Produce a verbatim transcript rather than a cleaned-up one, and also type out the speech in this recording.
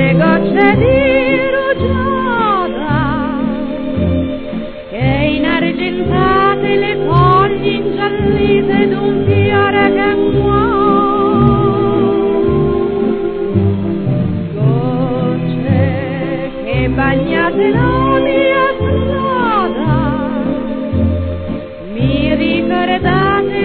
gocce di rugiada che inargentate le foglie ingiallite d'un fiore che muore, gocce che bagnate la mia strada mi ricordate